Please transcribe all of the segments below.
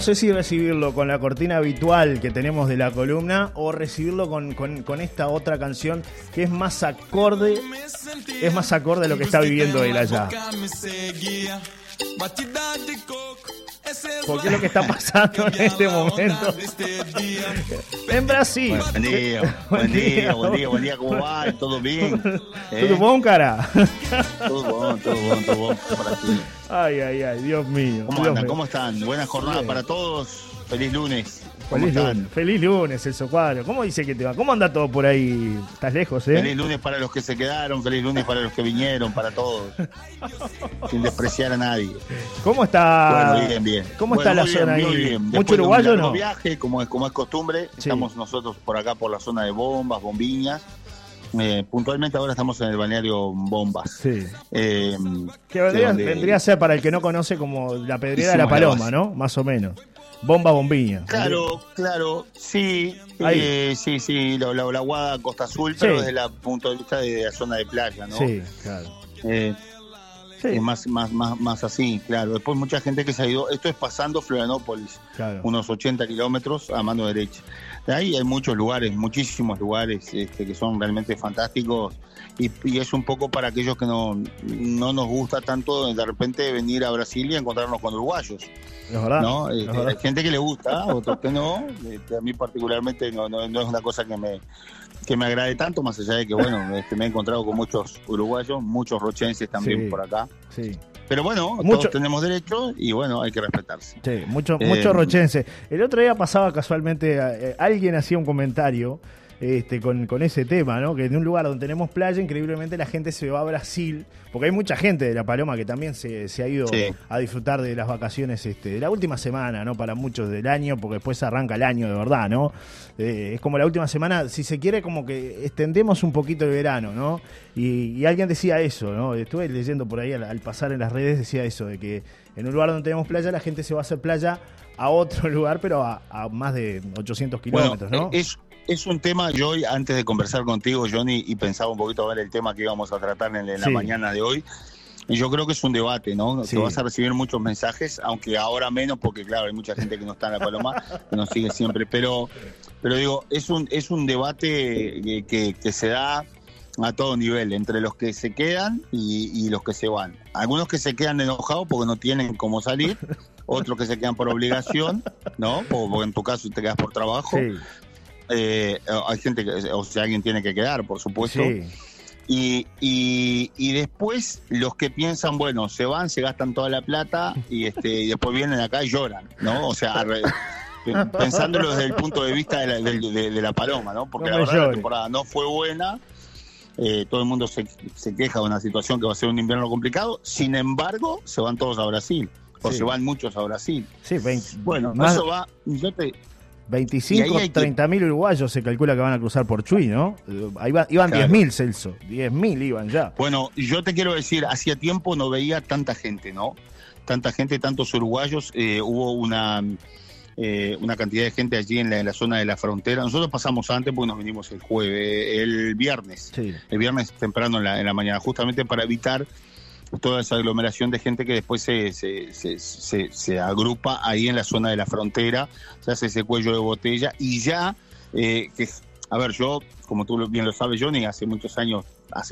sé si recibirlo con la cortina habitual que tenemos de la columna o recibirlo con esta otra canción que es más acorde a lo que está viviendo él allá. Porque es lo que está pasando en este momento en Brasil. Buen día, ¿cómo va? ¿Todo bien? ¿Todo bom, cara? Todo bon para ti. Ay, Dios mío. ¿Cómo andan? ¿Cómo están? Buena jornada para todos. Feliz lunes. Feliz lunes, Celso Cuadro. ¿Cómo dice que te va? ¿Cómo anda todo por ahí? ¿Estás lejos, Feliz lunes para los que se quedaron, feliz lunes para los que vinieron, para todos. Sin despreciar a nadie. ¿Cómo está? Bueno, bien. ¿Cómo está la zona ahí? Bien. ¿Mucho uruguayo o no? Viaje, como es costumbre, Sí. Estamos nosotros por acá por la zona de Bombas, Bombiñas. Puntualmente ahora estamos en el balneario Bombas. Sí. Que donde- vendría a ser, para el que no conoce, como la pedrera de la Paloma, ¿no? Más o menos. Bombiña. Claro, sí, sí, la Guada Costa Azul, pero desde el punto de vista de la zona de playa, ¿no? Sí, claro. Sí. Más así, claro. Después mucha gente que se ha ido, esto es pasando Florianópolis, Claro. unos 80 kilómetros a mano derecha. De ahí hay muchos lugares, muchísimos lugares que son realmente fantásticos y es un poco para aquellos que no nos gusta tanto de repente venir a Brasil y encontrarnos con uruguayos. Es verdad. ¿No? Es verdad. Hay gente que le gusta, otros que no. A mí particularmente no es una cosa que me agrade tanto, más allá de que, bueno, me he encontrado con muchos uruguayos, muchos rochenses también por acá. Sí. Pero bueno, todos tenemos derecho y bueno, hay que respetarse. Sí, mucho rochense. El otro día pasaba casualmente, alguien hacía un comentario con ese tema, ¿no? Que en un lugar donde tenemos playa, increíblemente la gente se va a Brasil, porque hay mucha gente de La Paloma que también se ha ido a disfrutar de las vacaciones de la última semana, ¿no? Para muchos del año, porque después arranca el año de verdad, ¿no? Es como la última semana, si se quiere, como que extendemos un poquito el verano, ¿no? Y alguien decía eso, ¿no? Estuve leyendo por ahí al pasar en las redes, decía eso, de que en un lugar donde tenemos playa, la gente se va a hacer playa a otro lugar, pero a más de 800 kilómetros, ¿no? Es un tema, yo hoy, antes de conversar contigo, Johnny, y pensaba un poquito ver el tema que íbamos a tratar en la mañana de hoy, y yo creo que es un debate, ¿no? Sí. Que vas a recibir muchos mensajes, aunque ahora menos, porque claro, hay mucha gente que no está en La Paloma, que nos sigue siempre, pero digo, es un debate que se da a todo nivel, entre los que se quedan y los que se van. Algunos que se quedan enojados porque no tienen cómo salir, otros que se quedan por obligación, ¿no? Porque en tu caso te quedas por trabajo. Sí. Hay gente o sea, alguien tiene que quedar, por supuesto. Sí. Y después los que piensan, bueno, se van, se gastan toda la plata y después vienen acá y lloran, ¿no? O sea, pensándolo desde el punto de vista de la Paloma, ¿no? Porque la verdad la temporada no fue buena. Todo el mundo se queja de una situación que va a ser un invierno complicado. Sin embargo, se van todos a Brasil. O se van muchos a Brasil. Sí, bueno, más, eso va... 25, 30.000 uruguayos se calcula que van a cruzar por Chuy, ¿no? Iban 10.000, Celso. 10.000 iban ya. Bueno, yo te quiero decir, hacía tiempo no veía tanta gente, ¿no? Tanta gente, tantos uruguayos. Hubo una cantidad de gente allí en la zona de la frontera. Nosotros pasamos antes porque nos vinimos el viernes. Sí. El viernes temprano en la mañana, justamente para evitar toda esa aglomeración de gente que después se agrupa ahí en la zona de la frontera, se hace ese cuello de botella y ya, a ver, yo, como tú bien lo sabes, Johnny, hace muchos años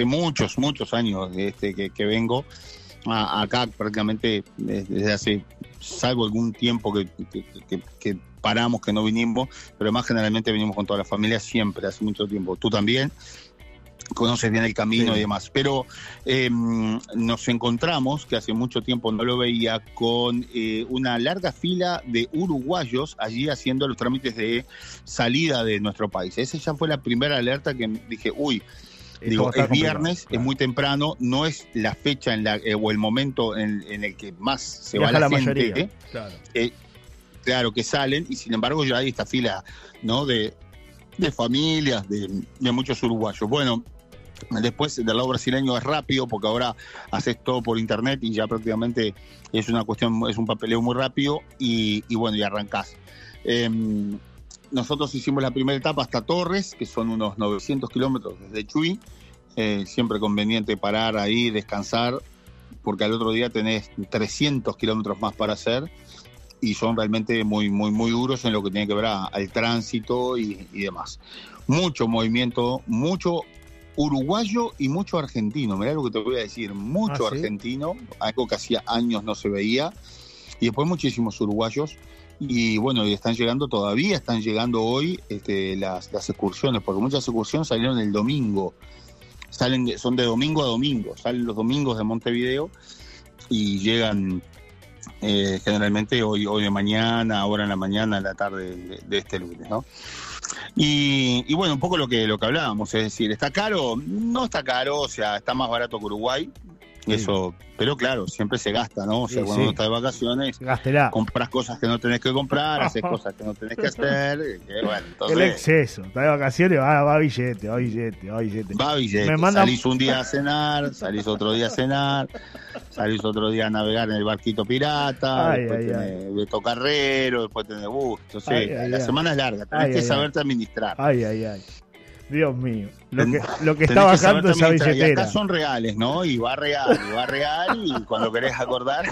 que vengo acá prácticamente desde hace, salvo algún tiempo que paramos, que no vinimos, pero más generalmente venimos con toda la familia siempre, hace mucho tiempo. Tú también conoces bien el camino y demás, pero nos encontramos, que hace mucho tiempo no lo veía, con una larga fila de uruguayos allí haciendo los trámites de salida de nuestro país. Esa ya fue la primera alerta que dije, es viernes, es muy temprano, no es la fecha o el momento en el que más se va la gente. Mayoría, claro, que salen, y sin embargo ya hay esta fila, ¿no? de familias, de muchos uruguayos. Bueno, después del lado brasileño es rápido porque ahora haces todo por internet y ya prácticamente es una cuestión, es un papeleo muy rápido y bueno, y arrancás. Nosotros hicimos la primera etapa hasta Torres, que son unos 900 kilómetros desde Chuy. Siempre conveniente parar ahí, descansar, porque al otro día tenés 300 kilómetros más para hacer. y son realmente muy duros en lo que tiene que ver al tránsito y demás. Mucho movimiento, mucho uruguayo y mucho argentino. Mirá lo que te voy a decir, mucho ¿sí? Argentino, algo que hacía años no se veía, y después muchísimos uruguayos. Y bueno, y todavía están llegando hoy las excursiones, porque muchas excursiones salieron el domingo, son de domingo a domingo, salen los domingos de Montevideo y llegan generalmente hoy de mañana, ahora en la mañana, en la tarde de este lunes, ¿no? Y bueno, un poco lo que hablábamos, es decir, ¿está caro? No está caro, o sea, está más barato que Uruguay, sí. Eso, pero claro, siempre se gasta, ¿no? O sea, cuando uno está de vacaciones, compras cosas que no tenés que comprar, haces cosas que no tenés que hacer, bueno, entonces... El exceso, está de vacaciones, va billete. Salís un día a cenar, salís otro día a cenar, salís otro día a navegar en el barquito pirata, después tenés Beto Carrero, después tenés gusto, la semana es larga, tenés que saberte administrar. Dios mío, lo que está bajando esa billetera. Y acá son reales, ¿no? Y va real, y cuando querés acordar...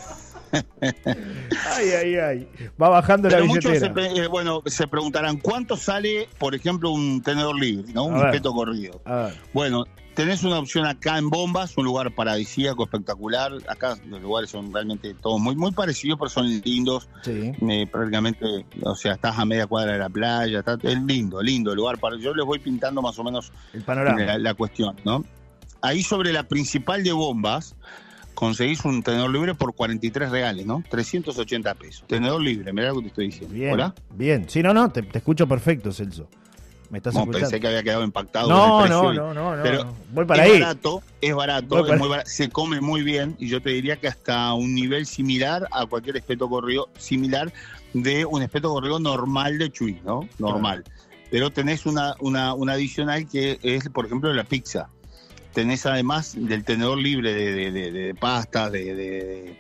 Va bajando pero la billetera. Muchos se preguntarán, ¿cuánto sale, por ejemplo, un tenedor libre, ¿no? Un espeto corrido. Bueno, tenés una opción acá en Bombas, un lugar paradisíaco, espectacular. Acá los lugares son realmente todos muy parecidos, pero son lindos. Sí. Prácticamente, o sea, estás a media cuadra de la playa. Es lindo el lugar. Yo les voy pintando más o menos el panorama. La cuestión, ¿no? Ahí sobre la principal de Bombas, conseguís un tenedor libre por 43 reales, ¿no? 380 pesos. Tenedor libre, mirá lo que te estoy diciendo. Bien, ¿Hola? Bien. Sí, no, te escucho perfecto, Celso. ¿Me estás escuchando? Pensé que había quedado impactado. No. Pero voy para ahí. Es barato, muy barato, se come muy bien, y yo te diría que hasta un nivel similar a cualquier espeto corrido, similar de un espeto corrido normal de Chuy, ¿no? Normal. Pero tenés una adicional que es, por ejemplo, la pizza. Tenés además del tenedor libre de pastas, de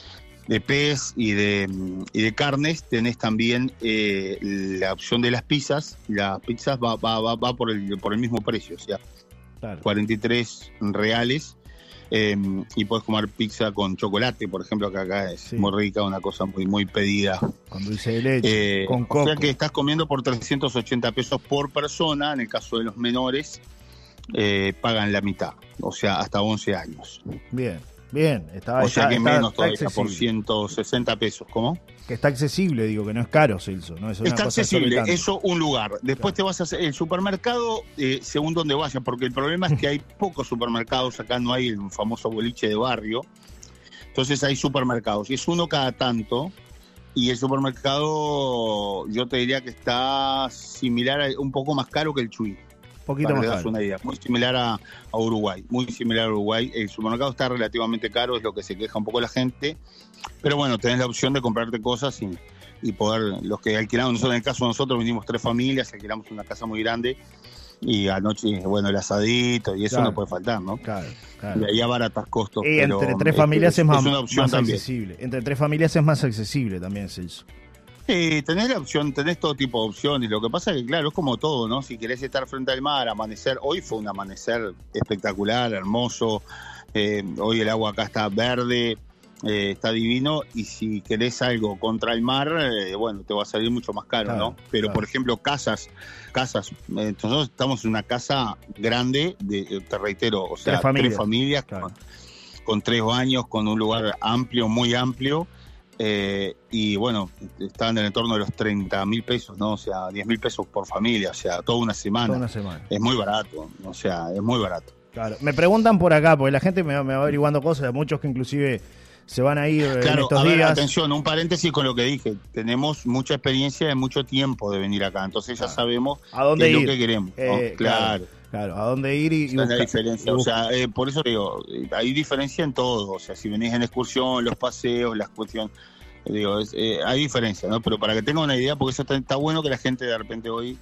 pez y de carnes, tenés también la opción de las pizzas. Las pizzas va por el mismo precio, o sea, 43 reales, y podés comer pizza con chocolate, por ejemplo, que acá es muy rica, una cosa muy pedida. Con dulce de leche, con coco. O sea que estás comiendo por 380 pesos por persona. En el caso de los menores, pagan la mitad, o sea, hasta 11 años. Bien, o sea que menos todavía, por 160 pesos. ¿Cómo? Que está accesible, digo, que no es caro, Celso. No es una está cosa accesible, eso un lugar. Después te vas a hacer el supermercado, según donde vayas, porque el problema es que hay pocos supermercados, acá no hay el famoso boliche de barrio, entonces hay supermercados, y es uno cada tanto, y el supermercado yo te diría que está similar, un poco más caro que el Chuy. Poquito más caro. Una idea. Muy similar a Uruguay, El supermercado está relativamente caro, es lo que se queja un poco la gente, pero bueno, tenés la opción de comprarte cosas y poder, los que alquilamos, nosotros, en el caso de nosotros vinimos 3 familias, alquilamos una casa muy grande, y anoche, bueno, el asadito y eso no puede faltar, ¿no? Claro. Y ahí abaratas costos. Y entre 3 familias es más también. accesible. Entre 3 familias es más accesible también, Celso. Sí, tenés la opción, tenés todo tipo de opciones. Lo que pasa es que, claro, es como todo, ¿no? Si querés estar frente al mar, amanecer. Hoy fue un amanecer espectacular, hermoso. Hoy el agua acá está verde, está divino. Y si querés algo contra el mar, bueno, te va a salir mucho más caro, ¿no? Pero, por ejemplo, casas. Nosotros estamos en una casa grande, te reitero, o sea, 3 familias con 3 baños, con un lugar amplio, muy amplio. Y bueno, estaban en el entorno de los 30.000 pesos, ¿no? O sea, 10.000 pesos por familia, o sea, toda una semana. Es muy barato, o sea, es muy barato. Claro, me preguntan por acá, porque la gente me va averiguando cosas, muchos que inclusive se van a ir en estos días. Atención, un paréntesis con lo que dije. Tenemos mucha experiencia de mucho tiempo de venir acá, entonces ya sabemos a dónde ir, lo que queremos, ¿no? Claro, a dónde ir y buscar. La diferencia, o sea, por eso digo, hay diferencia en todo, o sea, si venís en excursión, los paseos, las cuestiones, digo, hay diferencia, ¿no? Pero para que tengan una idea, porque eso está bueno que la gente de repente hoy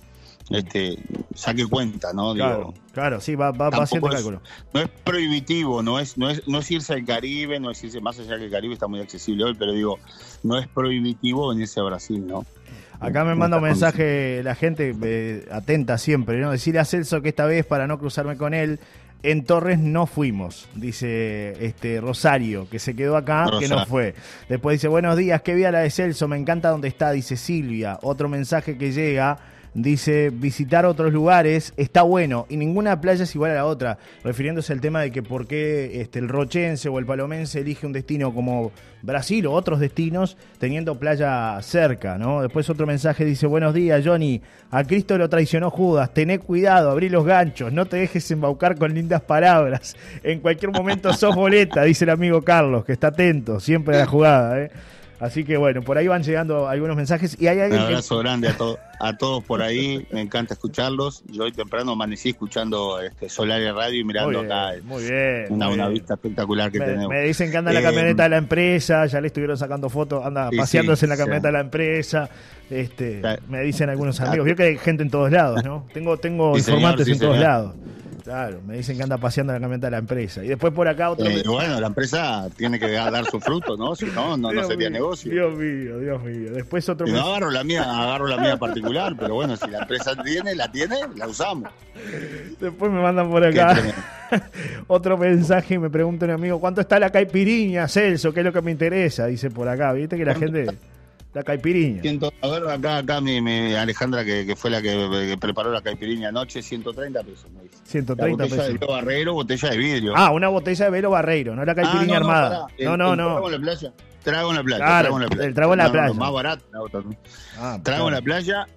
saque cuenta, ¿no? Claro, sí, va haciendo cálculo. No es prohibitivo, no es irse al Caribe, no es irse más allá, que el Caribe está muy accesible hoy, pero digo, no es prohibitivo venirse a Brasil, ¿no? Acá me manda un mensaje la gente atenta siempre, ¿no? Decirle a Celso que esta vez, para no cruzarme con él, en Torres no fuimos, dice Rosario, que se quedó acá, que no fue. Después dice, buenos días, qué vida la de Celso, me encanta donde está, dice Silvia. Otro mensaje que llega, dice, visitar otros lugares está bueno y ninguna playa es igual a la otra, refiriéndose al tema de que por qué el rochense o el palomense elige un destino como Brasil o otros destinos teniendo playa cerca, ¿no? Después otro mensaje dice, buenos días, Johnny, a Cristo lo traicionó Judas, tené cuidado, abrí los ganchos, no te dejes embaucar con lindas palabras, en cualquier momento sos boleta, dice el amigo Carlos, que está atento siempre a la jugada, ¿eh? Así que bueno, por ahí van llegando algunos mensajes y hay alguien. Un abrazo grande a todos por ahí, me encanta escucharlos. Yo hoy temprano amanecí escuchando Solaria Radio y mirando acá una vista espectacular que tenemos. Me dicen que anda en la camioneta de la empresa, ya le estuvieron sacando fotos, anda paseándose en la camioneta de la empresa. Me dicen algunos amigos, vio que hay gente en todos lados, ¿no? Tengo informantes en todos lados. Claro, me dicen que anda paseando en la camioneta de la empresa. Y después por acá otro... bueno, la empresa tiene que dar su fruto, ¿no? Si no, no sería negocio. Dios mío. Después otro... No agarro la mía particular, pero bueno, si la empresa la usamos. Después me mandan por acá otro mensaje y me pregunta un amigo, ¿cuánto está la caipiriña, Celso? ¿Qué es lo que me interesa? Dice por acá, ¿viste? Que la gente... La caipiriña. A ver, acá mi Alejandra, que fue la que preparó la caipiriña anoche, 130 pesos. Me dice. 130 botella pesos. De Velo Barreiro, botella de vidrio. Ah, una botella de Velo Barreiro, no la caipiriña armada. No. Trago en la playa. Trago en la playa. Claro, el trago en la playa. Más barato. Trago en la playa,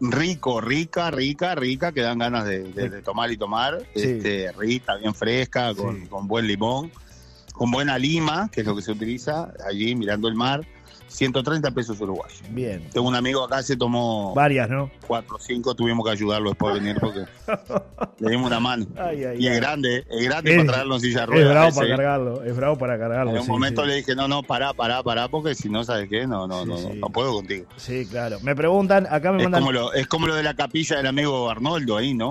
rica, que dan ganas de tomar y tomar. Sí. Rica, bien fresca, con buen limón, con buena lima, que es lo que se utiliza allí mirando el mar. 130 pesos uruguayos. Bien. Tengo un amigo acá, se tomó... Varias, ¿no? 4 o 5, tuvimos que ayudarlo después de venir porque le dimos una mano. Es grande para traerlo en silla de ruedas. Es bravo para cargarlo. En un momento le dije, no, pará, porque si no, ¿sabes qué? No puedo contigo. Sí, claro. Me preguntan, acá me mandan... Es como lo de la capilla del amigo Arnoldo ahí, ¿no?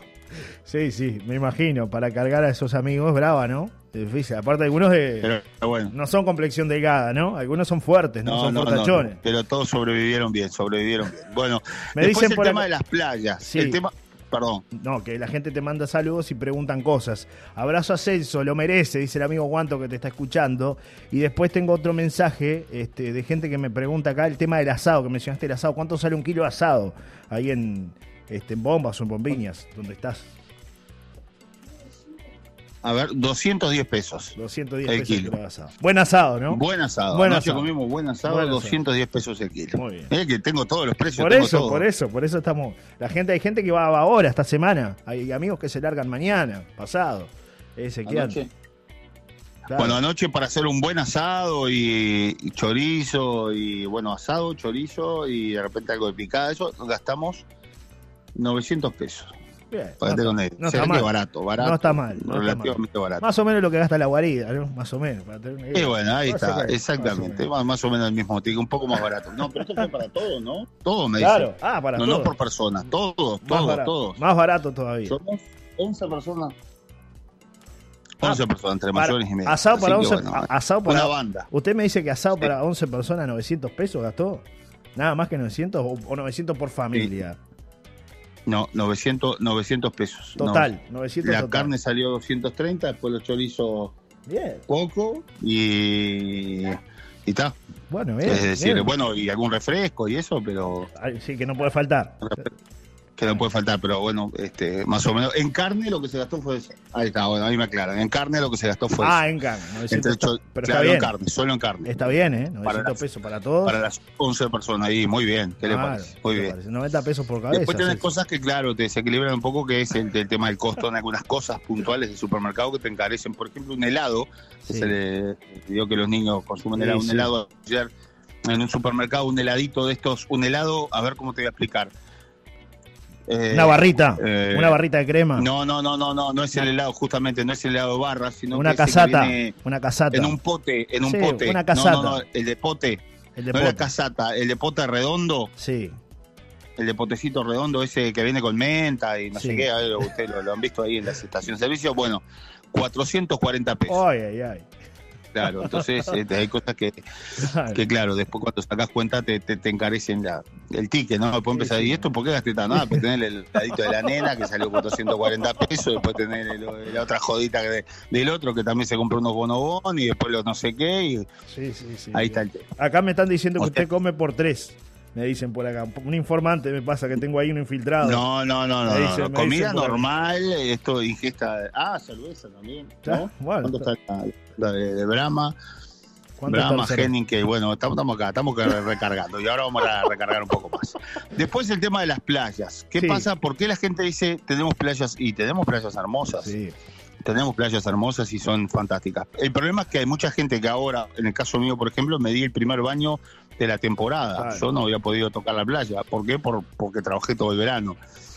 Sí, me imagino. Para cargar a esos amigos es brava, ¿no? Es difícil. Aparte, algunos no son complexión delgada, ¿no? Algunos son fuertes, no son fortachones. Pero todos sobrevivieron bien. Bueno, me dicen el tema de las playas. Sí. El tema... Perdón. No, que la gente te manda saludos y preguntan cosas. Abrazo a Celso, lo merece, dice el amigo Guanto que te está escuchando. Y después tengo otro mensaje de gente que me pregunta acá el tema del asado, que mencionaste el asado. ¿Cuánto sale un kilo de asado ahí en Bombas o en Bombiñas, donde estás? A ver, 210 pesos. 210 el pesos kilo. Asado. Buen asado, ¿no? Buen asado. Anoche comimos buen asado, 210 pesos el kilo. Muy bien. Es que tengo todos los precios. Por eso estamos... Hay gente que va ahora, esta semana. Hay amigos que se largan mañana, pasado. Anoche. Claro. Bueno, anoche para hacer un buen asado y chorizo y asado, chorizo y de repente algo de picada, eso gastamos 900 pesos. Bien, no está mal. Barato. No está mal. Relativamente barato. Más o menos lo que gasta la guarida, ¿no? Más o menos. Para tener una idea. Y bueno, ahí está, exactamente. Más o menos el mismo ticket, un poco más barato. No, pero esto fue para todos, ¿no? Todo me dice. Claro, para todos. No por persona, todos. Más barato todavía. Somos 11 personas. 11 personas, entre mayores y medios. Asado para 11, asado para una banda. Usted me dice que asado para 11 personas, 900 pesos gastó. Nada más que 900 o 900 por familia. Sí. No, 900 pesos. Total, 900 La total. carne salió 230, después los chorizos poco y está. Bueno, es decir, y algún refresco y eso, pero... Sí, que no puede faltar. Que no puede faltar, pero bueno, más o menos. En carne lo que se gastó fue eso. Ahí está, ahí me aclaran. En carne lo que se gastó fue eso. En carne. Pero está bien. Solo en carne. Está bien, ¿eh? 900 pesos para todos. Para las 11 personas ahí, muy bien. ¿Qué le parece? Muy bien. Parece? 90 pesos por cabeza. Después tenés cosas que, claro, te desequilibran un poco, que es el tema del costo en algunas cosas puntuales del supermercado que te encarecen. Por ejemplo, un helado. Sí. Se le dio que los niños consumen helado. Un helado ayer en un supermercado, un heladito de estos. Un helado, a ver cómo te voy a explicar. Una barrita de crema. No es el helado, justamente, no es el helado de barra, sino una que casata, una casata. En un pote. Una casata. No, el de pote. No es la casata, el de pote redondo. Sí. El de potecito redondo ese que viene con menta y no sé qué, ustedes lo han visto ahí en las estaciones de servicio. Bueno, 440 pesos. Ay. Claro, entonces hay cosas que claro, después cuando sacas cuenta te encarecen el ticket, ¿no? Después empezar, ¿y esto por qué gasté tan nada? Pues tener el ladito de la nena que salió por 240 pesos, después tener la otra jodita del otro que también se compró unos bonobón y después los no sé qué. Y ahí está el tema. Acá me están diciendo que usted come por 3. Me dicen por acá. Un informante me pasa que tengo ahí un infiltrado. No. Comida normal, esto ingesta. Cerveza también, ¿no? Bueno, ¿cuánto está la de Brahma? Brahma, Henning, que bueno, estamos acá, estamos recargando y ahora vamos a recargar un poco más. Después el tema de las playas. ¿Qué pasa? ¿Por qué la gente dice tenemos playas? Y tenemos playas hermosas. Sí. Tenemos playas hermosas y son fantásticas. El problema es que hay mucha gente que ahora, en el caso mío, por ejemplo, me di el primer baño de la temporada. Claro. Yo no había podido tocar la playa. ¿Por qué? Porque trabajé todo el verano.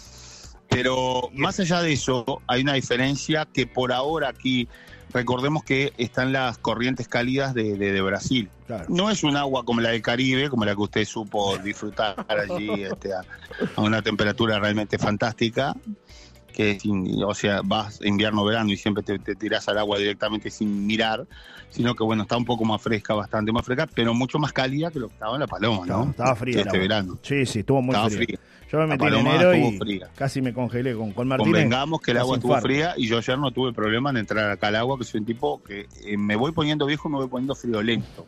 Pero más allá de eso, hay una diferencia que por ahora aquí, recordemos que están las corrientes cálidas de Brasil. Claro. No es un agua como la del Caribe, como la que usted supo disfrutar allí a una temperatura realmente fantástica. Que o sea, vas invierno, verano y siempre te tirás al agua directamente sin mirar, sino que bueno, está un poco más fresca, bastante más fresca, pero mucho más cálida que lo que estaba en La Paloma, ¿no? Estaba fría. Este verano. Sí, estuvo muy fría. Yo me metí en enero y casi me congelé con Martínez. Convengamos que el agua estuvo fría y yo ayer no tuve problema en entrar acá al agua, que soy un tipo que me voy poniendo viejo y me voy poniendo friolento.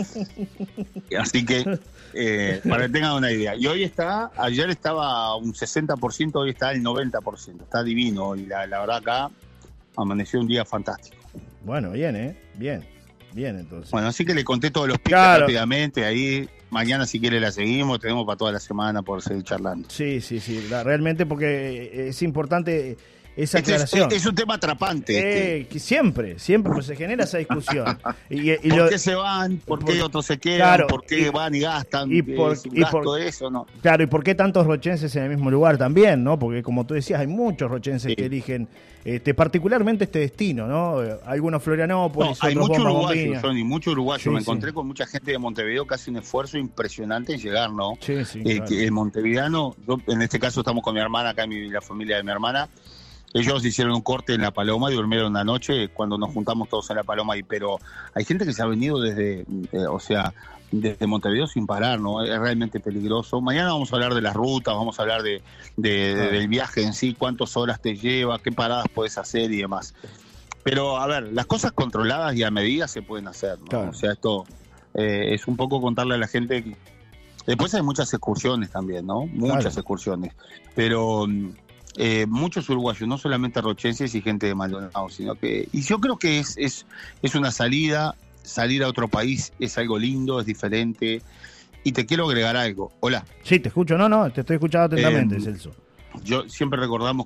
Así que, para que tengan una idea. Y ayer estaba un 60%, hoy está el 90%. Está divino y la verdad acá amaneció un día fantástico. Bueno, bien, Bien, entonces. Bueno, así que le conté todos los piques rápidamente ahí. Mañana, si quiere, la seguimos. Tenemos para toda la semana por seguir charlando. Sí. Realmente, porque es importante esa aclaración. Es un tema atrapante. Que siempre pues se genera esa discusión. ¿Por qué se van? ¿Por qué otros se quedan? Claro, ¿por qué van y gastan? Eso, ¿no? Claro, ¿y por qué tantos rochenses en el mismo lugar también, no? Porque, como tú decías, hay muchos rochenses que eligen particularmente este destino, ¿no? Algunos Florianópolis, hay muchos uruguayos, Johnny, muchos uruguayos. Me encontré con mucha gente de Montevideo que hace un esfuerzo impresionante en llegar, ¿no? Claro. Que el montevideano, yo en este caso estamos con mi hermana, acá la familia de mi hermana. Ellos hicieron un corte en La Paloma y durmieron una noche cuando nos juntamos todos en La Paloma. Pero hay gente que se ha venido desde Montevideo sin parar, ¿no? Es realmente peligroso. Mañana vamos a hablar de las rutas, vamos a hablar del viaje en sí, cuántas horas te lleva, qué paradas puedes hacer y demás. Pero, a ver, las cosas controladas y a medida se pueden hacer, ¿no? Claro. O sea, esto es un poco contarle a la gente que... Después hay muchas excursiones también, ¿no? Muchas excursiones. Pero... muchos uruguayos, no solamente rochenses y gente de Maldonado, sino que... Y yo creo que es una salida, salir a otro país es algo lindo, es diferente. Y te quiero agregar algo. Hola. Sí, te escucho. No, te estoy escuchando atentamente, Celso. Yo siempre recordamos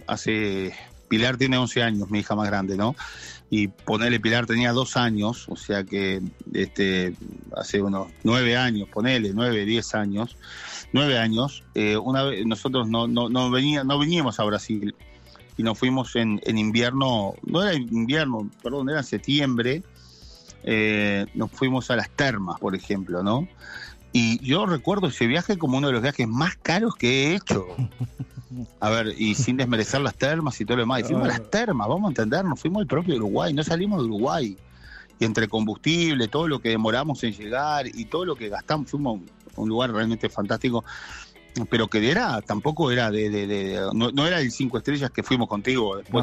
Pilar tiene 11 años, mi hija más grande, ¿no? Y Pilar tenía 2 años, o sea que hace unos 9 años, 10 años... 9 años, una vez nosotros no veníamos a Brasil y nos fuimos en invierno, no era invierno, perdón, era septiembre, nos fuimos a las termas, por ejemplo, ¿no? Y yo recuerdo ese viaje como uno de los viajes más caros que he hecho. A ver, y sin desmerecer las termas y todo lo demás, y fuimos a las termas, vamos a entender, nos fuimos al propio Uruguay, no salimos de Uruguay. Y entre combustible, todo lo que demoramos en llegar y todo lo que gastamos, fuimos un lugar realmente fantástico, pero que tampoco era no era el 5 estrellas que fuimos contigo después,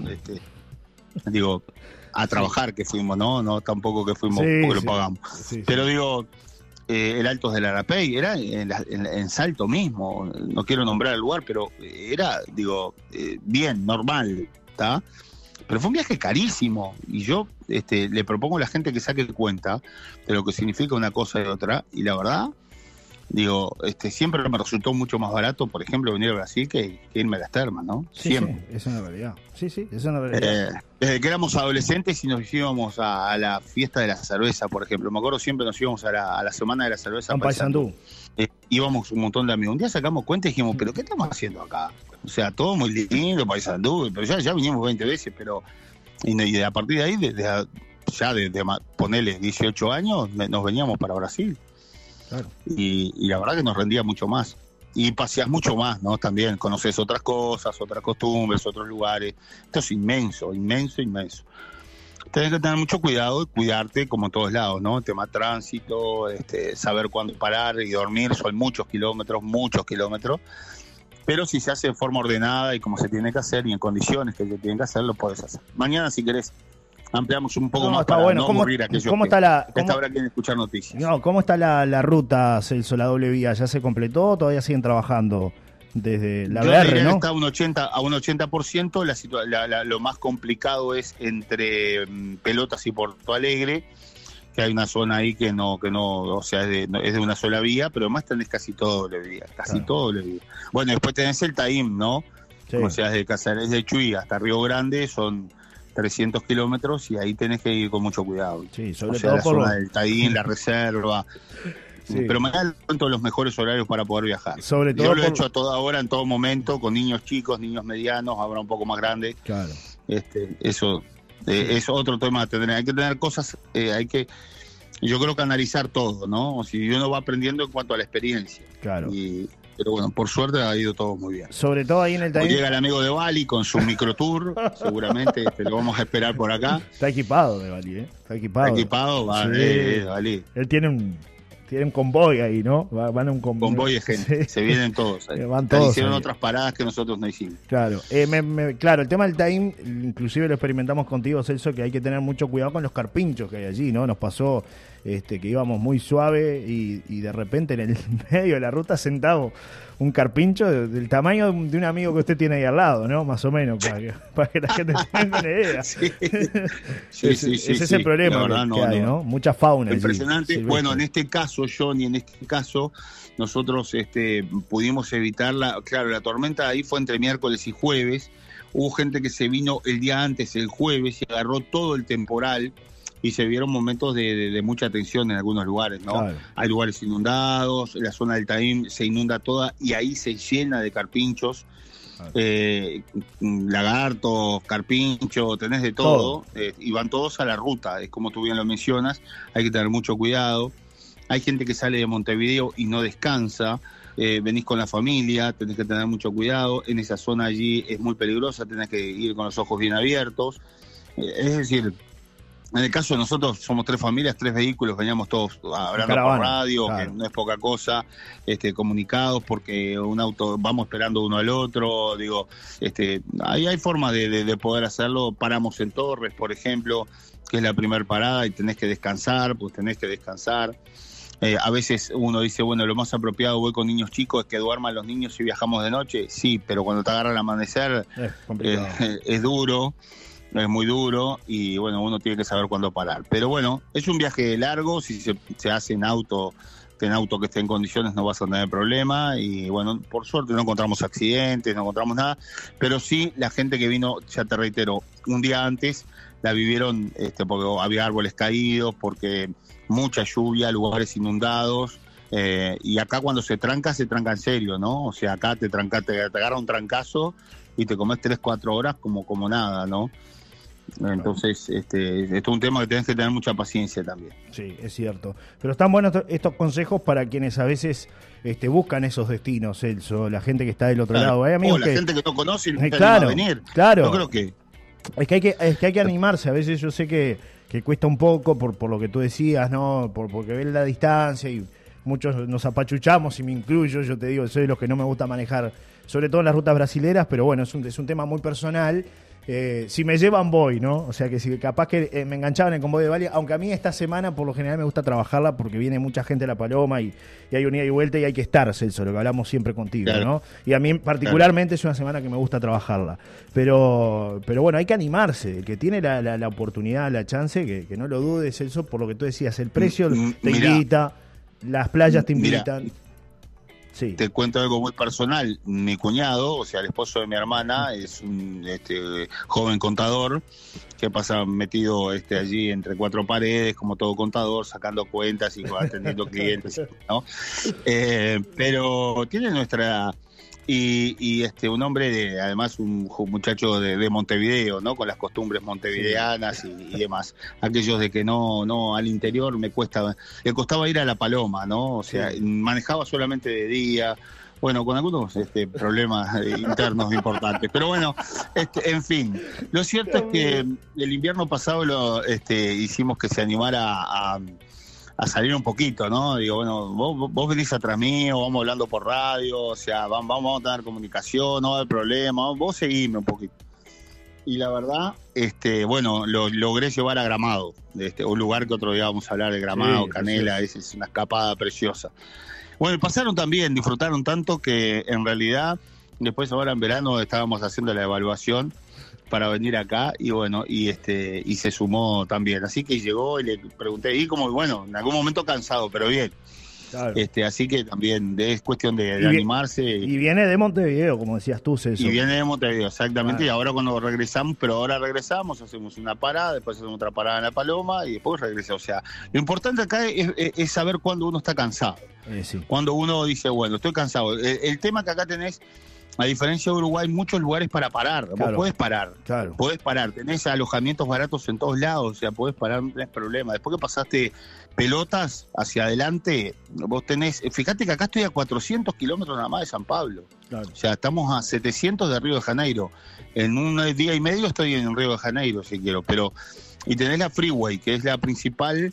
a trabajar que fuimos, no tampoco que fuimos porque lo pagamos, pero digo, el Altos del Arapey era en Salto mismo, no quiero nombrar el lugar, pero era, bien, normal, ¿está? Pero fue un viaje carísimo y yo le propongo a la gente que saque cuenta de lo que significa una cosa y otra, y la verdad, siempre me resultó mucho más barato, por ejemplo, venir a Brasil que irme a las termas, ¿no? Siempre. Sí, es una realidad. Sí, es una realidad. Desde que éramos adolescentes y nos íbamos a la fiesta de la cerveza, por ejemplo. Me acuerdo siempre nos íbamos a la semana de la cerveza a Paysandú. Íbamos un montón de amigos. Un día sacamos cuenta y dijimos, ¿pero qué estamos haciendo acá? O sea, todo muy lindo, Paysandú, pero ya vinimos 20 veces, pero... Y a partir de ahí, desde ponerle 18 años, nos veníamos para Brasil. Claro. Y la verdad que nos rendía mucho más. Y paseás mucho más, ¿no? También conoces otras cosas, otras costumbres, otros lugares. Esto es inmenso. Tenés que tener mucho cuidado y cuidarte como en todos lados, ¿no? Tema tránsito, saber cuándo parar y dormir, son muchos kilómetros, pero si se hace de forma ordenada y como se tiene que hacer y en condiciones que se tienen que hacer, lo puedes hacer. Mañana, si querés, ampliamos un poco más está para bueno. no ¿Cómo, aburrir a aquellos cómo que está la, a esta hora quieren escuchar noticias. no, ¿cómo está la ruta, Celso, la doble vía? ¿Ya se completó? ¿Todavía siguen trabajando desde la Yo BR, diría no? que está a un 80%. Lo más complicado es entre Pelotas y Porto Alegre, que hay una zona ahí que no, o sea, es de una sola vía, pero además tenés casi todo doble vía, todo doble vía. Bueno, después tenés el Taim, ¿no? Sí. O sea, desde Casares de Chuy hasta Río Grande son 300 kilómetros y ahí tenés que ir con mucho cuidado. Sí, sobre o sea, todo la por zona del Taim, la reserva. Sí. Pero me da cuenta los mejores horarios para poder viajar. Sobre todo Yo lo he hecho a toda hora, en todo momento, con niños chicos, niños medianos, ahora un poco más grandes. Claro. Eso es otro tema a tener. Hay que tener cosas, yo creo que analizar todo, ¿no? O si uno va aprendiendo en cuanto a la experiencia. Claro. Pero bueno, por suerte ha ido todo muy bien. Sobre todo ahí en el Taim. Llega el amigo de Bali con su microtour, seguramente lo vamos a esperar por acá. Está equipado de Bali, ¿eh? Está equipado. Vale, Sí. Bali. Él tiene un convoy ahí, ¿no? Van a un Convoy de gente, Sí. se vienen todos. Van todos hicieron ahí. otras paradas que nosotros no hicimos. Claro, claro, el tema del time, inclusive lo experimentamos contigo, Celso, que hay que tener mucho cuidado con los carpinchos que hay allí, ¿no? Nos pasó que íbamos muy suave y de repente en el medio de la ruta sentado un carpincho del tamaño de un amigo que usted tiene ahí al lado, ¿no? Más o menos, para que la gente tenga una idea. Sí. Ese es el problema verdad, que hay, ¿no? Mucha fauna. Impresionante. Allí, bueno, en este caso, Johnny, nosotros pudimos evitar la tormenta ahí fue entre miércoles y jueves. Hubo gente que se vino el día antes, el jueves, y agarró todo el temporal y se vieron momentos de mucha tensión en algunos lugares, ¿no? Claro. Hay lugares inundados, la zona del Taim se inunda toda y ahí se llena de carpinchos. Lagartos, carpincho, tenés de todo. Y van todos a la ruta, es como tú bien lo mencionas, hay que tener mucho cuidado. Hay gente que sale de Montevideo y no descansa, venís con la familia, tenés que tener mucho cuidado, en esa zona allí es muy peligrosa, tenés que ir con los ojos bien abiertos, es decir, en el caso de nosotros somos 3 familias, 3 vehículos, veníamos todos hablando por radio, claro, que no es poca cosa, comunicados, porque un auto, vamos esperando uno al otro, digo, ahí hay forma de poder hacerlo. Paramos en Torres, por ejemplo, que es la primera parada y tenés que descansar, pues tenés que descansar. A veces uno dice, bueno, lo más apropiado, voy con niños chicos, es que duerman los niños y viajamos de noche. Sí, pero cuando te agarra el amanecer es duro. Es muy duro y bueno, uno tiene que saber cuándo parar. Pero bueno, es un viaje largo, si se hace en auto que esté en condiciones no vas a tener problema y bueno, por suerte no encontramos accidentes, no encontramos nada, pero sí la gente que vino, ya te reitero, un día antes la vivieron porque había árboles caídos, porque mucha lluvia, lugares inundados. Y acá cuando se tranca en serio, ¿no? O sea, acá te agarra un trancazo y te comes 3-4 horas como nada, ¿no? Entonces, esto es un tema que tenés que tener mucha paciencia también. Sí, es cierto. Pero están buenos estos consejos para quienes a veces buscan esos destinos, Celso, la gente que está del otro lado. Hay amigos la gente que no conoce y no claro, anima a venir. Claro. Yo creo que... Es que hay que animarse. A veces yo sé que cuesta un poco por lo que tú decías, ¿no? Porque ven la distancia y muchos nos apachuchamos, y me incluyo. Yo te digo, soy de los que no me gusta manejar, sobre todo en las rutas brasileras, pero bueno, es un tema muy personal. Si me llevan voy, ¿no? O sea que si capaz que me enganchaban en el convoy de Bali, aunque a mí esta semana por lo general me gusta trabajarla porque viene mucha gente a La Paloma y hay un ida y vuelta y hay que estar, Celso, lo que hablamos siempre contigo, claro, ¿no? Y a mí particularmente es una semana que me gusta trabajarla. Pero bueno, hay que animarse. El que tiene la oportunidad, la chance, que no lo dudes, Celso, por lo que tú decías, el precio te invita, las playas te invitan. Sí. Te cuento algo muy personal. Mi cuñado, o sea, el esposo de mi hermana, es un joven contador que pasa metido allí entre 4 paredes, como todo contador, sacando cuentas y atendiendo clientes, ¿no? Pero tiene nuestra edad. Y un hombre, además un muchacho de Montevideo, ¿no? Con las costumbres montevideanas y demás. Aquellos de que no al interior le costaba ir a La Paloma, ¿no? O sea, manejaba solamente de día bueno, con algunos problemas internos importantes. Pero bueno, en fin, lo cierto es que el invierno pasado hicimos que se animara a salir un poquito, ¿no? Digo, bueno, vos venís atrás mío, vamos hablando por radio, o sea, vamos a tener comunicación, no hay problema, vos seguime un poquito. Y la verdad, bueno, lo logré llevar a Gramado, un lugar que otro día vamos a hablar de Gramado, sí, Canela, es una escapada preciosa. Bueno, pasaron también, disfrutaron tanto que en realidad, después ahora en verano estábamos haciendo la evaluación para venir acá y bueno, y se sumó también. Así que llegó y le pregunté, y como, bueno, en algún momento cansado, pero bien. Claro. Así que también es cuestión de animarse. Y viene de Montevideo, como decías tú, Celso. Y viene de Montevideo, exactamente. Claro. Y ahora cuando regresamos, pero ahora regresamos, hacemos una parada, después hacemos otra parada en La Paloma y después regresamos. O sea, lo importante acá es saber cuándo uno está cansado. Sí. Cuando uno dice, bueno, estoy cansado. El tema que acá tenés, a diferencia de Uruguay, muchos lugares para parar. Claro. Vos podés parar. Claro. Podés parar. Tenés alojamientos baratos en todos lados. O sea, podés parar, no tenés problema. Después que pasaste pelotas hacia adelante, vos tenés... Fíjate que acá estoy a 400 kilómetros nada más de San Pablo. Claro. O sea, estamos a 700 de Río de Janeiro. En un día y medio estoy en Río de Janeiro, si quiero. Pero y tenés la Freeway, que es la principal...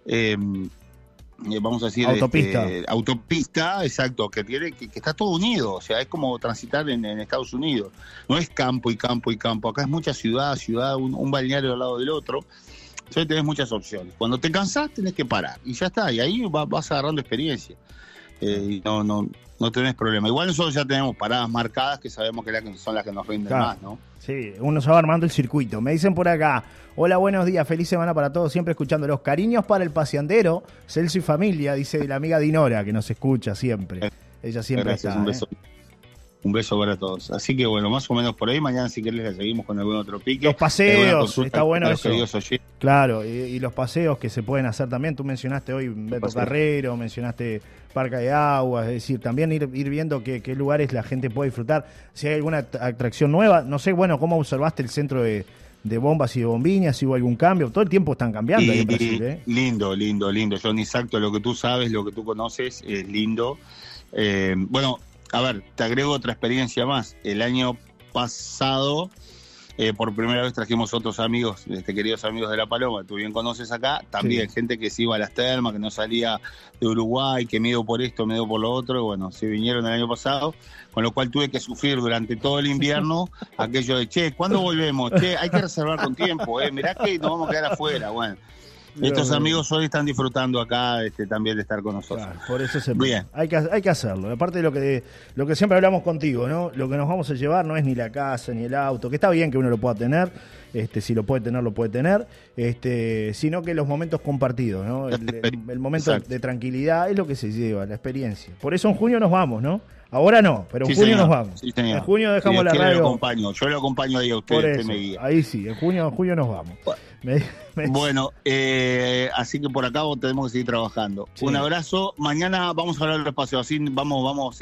vamos a decir autopista, exacto, que tiene que está todo unido, o sea, es como transitar en Estados Unidos, no es campo y campo y campo, acá es mucha ciudad, un balneario al lado del otro, entonces tenés muchas opciones. Cuando te cansás tenés que parar y ya está, y ahí vas agarrando experiencia, y no tenés problema. Igual nosotros ya tenemos paradas marcadas que sabemos que son las que nos rinden más, ¿no? Sí, uno se va armando el circuito. Me dicen por acá, hola, buenos días, feliz semana para todos, siempre escuchándolos. Cariños para el paseandero, Celso y familia, dice la amiga Dinora, que nos escucha siempre. Ella siempre gracias, está. Un beso para todos. Así que bueno, más o menos por ahí, mañana si querés la seguimos con algún otro pique. Los paseos, está bueno eso. Claro, y los paseos que se pueden hacer también. Tú mencionaste hoy Beto Carrero, mencionaste Parque de Aguas, es decir, también ir viendo qué lugares la gente puede disfrutar. Si hay alguna atracción nueva, no sé, bueno, cómo observaste el centro de bombas y de bombiñas, si hubo algún cambio. Todo el tiempo están cambiando ahí en Brasil, ¿eh? Lindo. Yo ni exacto lo que tú sabes, lo que tú conoces, es lindo. Bueno, a ver, te agrego otra experiencia más. El año pasado, por primera vez trajimos otros amigos, queridos amigos de La Paloma, tú bien conoces acá, también sí. Gente que se iba a las termas, que no salía de Uruguay, que me dio por esto, me dio por lo otro, bueno, se vinieron el año pasado, con lo cual tuve que sufrir durante todo el invierno aquello de, che, ¿cuándo volvemos? Che, hay que reservar con tiempo, mirá que nos vamos a quedar afuera, bueno. Estos amigos hoy están disfrutando acá también de estar con nosotros. Claro, por eso hay que hacerlo. Aparte de lo que siempre hablamos contigo, ¿no? Lo que nos vamos a llevar no es ni la casa ni el auto, que está bien que uno lo pueda tener, si lo puede tener, lo puede tener, sino que los momentos compartidos, ¿no? El momento de tranquilidad es lo que se lleva, la experiencia. Por eso en junio nos vamos, ¿no? Ahora no, pero en junio nos vamos. Sí, en junio dejamos la radio. Yo lo acompaño ahí a ustedes, me guía. Ahí sí, en junio nos vamos. Bueno, así que por acá tenemos que seguir trabajando. Sí. Un abrazo. Mañana vamos a hablar del espacio. Así vamos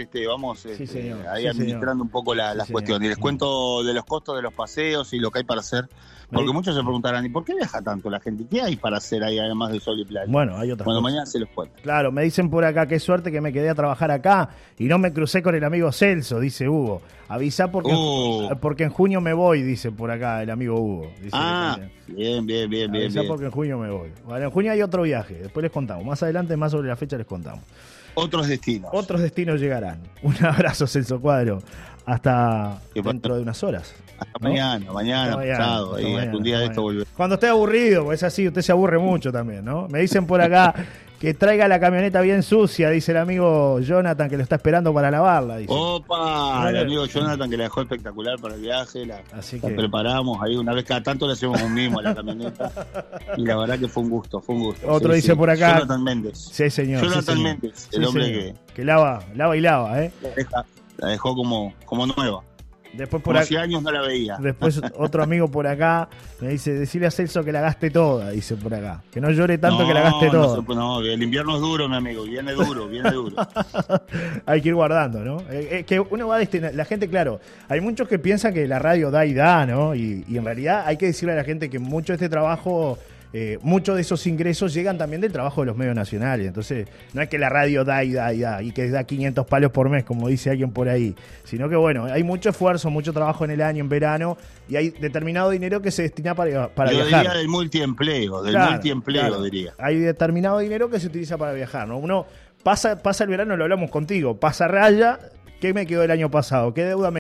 ahí administrando un poco las cuestiones. Y les cuento de los costos de los paseos y lo que hay para hacer. Porque muchos se preguntarán, ¿y por qué viaja tanto la gente? ¿Qué hay para hacer ahí además de sol y playa? Bueno, hay otras cosas. Mañana se los cuento. Claro, me dicen por acá, qué suerte que me quedé a trabajar acá y no me crucé con el amigo Celso, dice Hugo. Avisá porque en junio me voy, dice por acá el amigo Hugo. Dice bien. Avisá porque en junio me voy. Bueno, en junio hay otro viaje, después les contamos. Más adelante, más sobre la fecha les contamos. Otros destinos llegarán. Un abrazo, Celso Cuadro. Hasta dentro de unas horas. Hasta mañana, pasado. Un día de esto volver. Cuando esté aburrido, pues es así, usted se aburre mucho también, ¿no? Me dicen por acá que traiga la camioneta bien sucia, dice el amigo Jonathan, que lo está esperando para lavarla. Dice. ¡Opa! El amigo Jonathan, que la dejó espectacular para el viaje. La preparamos ahí, una vez cada tanto le hacemos un mimo a la camioneta. Y la verdad que fue un gusto. Otro dice por acá. Jonathan Méndez. Sí, señor. Jonathan Méndez, el hombre que lava y lava, ¿eh? La dejó como nueva. Después por 11 años no la veía. Después otro amigo por acá me dice, decirle a Celso que la gaste toda, dice por acá. Que no llore tanto, que la gaste toda. No, el invierno es duro, mi amigo, viene duro. Hay que ir guardando, ¿no? Que uno va a destinar, la gente, claro, hay muchos que piensan que la radio da y da, ¿no? Y en realidad hay que decirle a la gente que mucho de este trabajo muchos de esos ingresos llegan también del trabajo de los medios nacionales. Entonces, no es que la radio da y que da 500 palos por mes, como dice alguien por ahí, sino que bueno, hay mucho esfuerzo, mucho trabajo en el año, en verano, y hay determinado dinero que se destina para Yo viajar. diría del multiempleo, Claro. diría. Hay determinado dinero que se utiliza para viajar, ¿no? Uno pasa el verano, lo hablamos contigo, pasa raya, ¿qué me quedó el año pasado? ¿Qué deuda me